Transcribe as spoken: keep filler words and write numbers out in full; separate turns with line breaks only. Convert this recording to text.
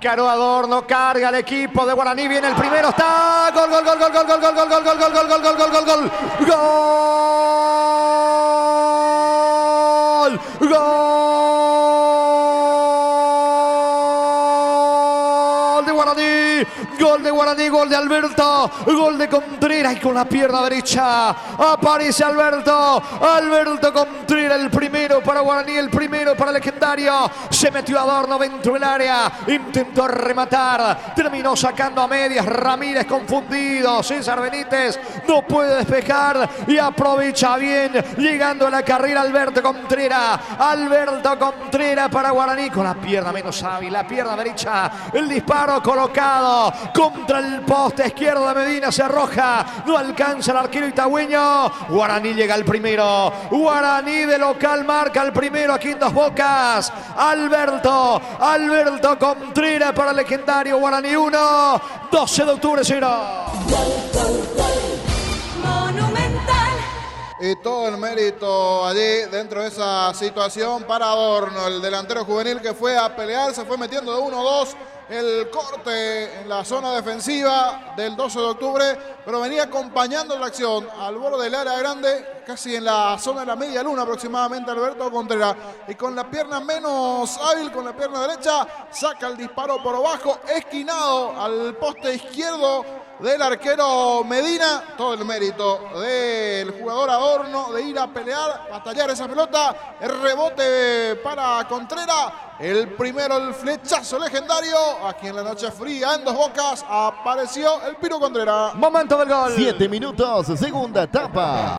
Encaró Adorno, carga el equipo de Guaraní, viene el primero, está gol, gol, gol, gol, gol, gol, gol, gol, gol, gol, gol, gol, gol, gol, gol, gol, gol, gol, gol de Guaraní, gol de Guaraní, gol de Alberto, gol de Contreras y con la pierna derecha aparece Alberto, Alberto Contreras, el primero para Guaraní, el primero para Legendario, se metió Adorno dentro del área, intentó rematar, terminó sacando a medias, Ramírez confundido, César Benítez no puede despejar y aprovecha bien, llegando a la carrera Alberto Contreras, Alberto Contreras para Guaraní, con la pierna menos hábil, la pierna derecha, el disparo colocado contra el poste izquierdo de Medina, se arroja, no alcanza el arquero itagüeño, Guaraní llega al primero, Guaraní de local marca el primero aquí en Dos Bocas, Alberto, Alberto Contreras para Legendario, Guaraní uno, doce de octubre cero.
Y todo el mérito allí dentro de esa situación para Adorno, el delantero juvenil que fue a pelear, se fue metiendo de uno dos. El corte en la zona defensiva del doce de octubre, pero venía acompañando la acción al borde del área grande, casi en la zona de la media luna aproximadamente Alberto Contreras. Y con la pierna menos hábil, con la pierna derecha, saca el disparo por abajo, esquinado al poste izquierdo del arquero Medina. Todo el mérito del jugador Adorno de ir a pelear, batallar esa pelota, el rebote para Contreras. El primero, el flechazo legendario. Aquí en la noche fría, en Dos Bocas, apareció el Piro Contreras.
Momento del gol.
Siete minutos, segunda etapa.